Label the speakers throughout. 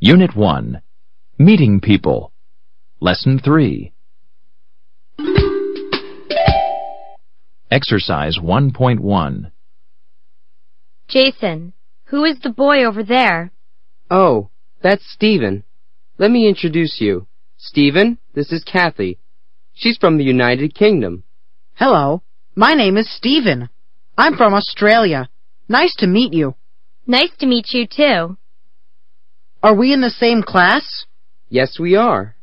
Speaker 1: Unit 1. Meeting People. Lesson 3. Exercise 1.1.
Speaker 2: Jason, who is the boy over there?
Speaker 3: Oh, that's Stephen. Let me introduce you. Stephen, this is Kathy. She's from the United Kingdom.
Speaker 4: Hello, my name is Stephen. I'm from Australia. Nice to meet you.
Speaker 2: Nice to meet you too.
Speaker 4: Are we in the same class?
Speaker 3: Yes, we are.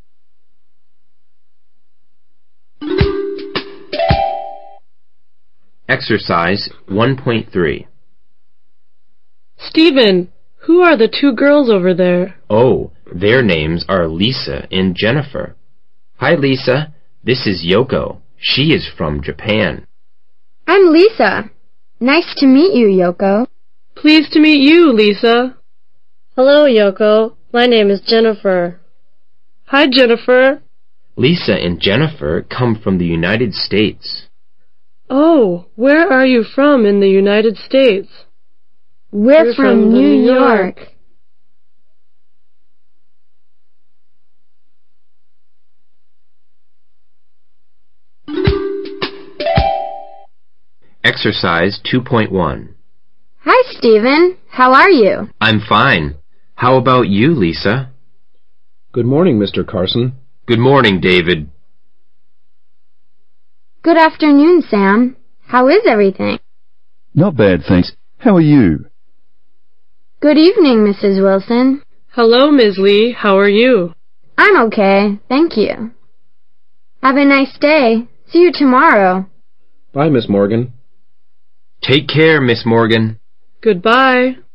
Speaker 5: Exercise 1.3.
Speaker 6: Stephen, who are the two girls over there?
Speaker 5: Oh, their names are Lisa and Jennifer. Hi, Lisa. This is Yoko. She is from Japan.
Speaker 7: I'm Lisa. Nice to meet you, Yoko.
Speaker 6: Pleased to meet you, Lisa. Hello, Yoko. My name is Jennifer. Hi, Jennifer.
Speaker 5: Lisa and Jennifer come from the United States.
Speaker 6: Oh, where are you from in the United States?
Speaker 7: We're from New York.
Speaker 5: Exercise 2.1.
Speaker 7: Hi, Stephen. How are you?
Speaker 5: I'm fine. How about you, Lisa?
Speaker 8: Good morning, Mr. Carson.
Speaker 5: Good morning, David.
Speaker 7: Good afternoon, Sam. How is everything?
Speaker 9: Not bad, thanks. How are you?
Speaker 7: Good evening, Mrs. Wilson.
Speaker 6: Hello, Ms. Lee. How are you?
Speaker 7: I'm okay, thank you. Have a nice day. See you tomorrow.
Speaker 8: Bye, Miss Morgan.
Speaker 5: Take care, Miss Morgan.
Speaker 6: Goodbye.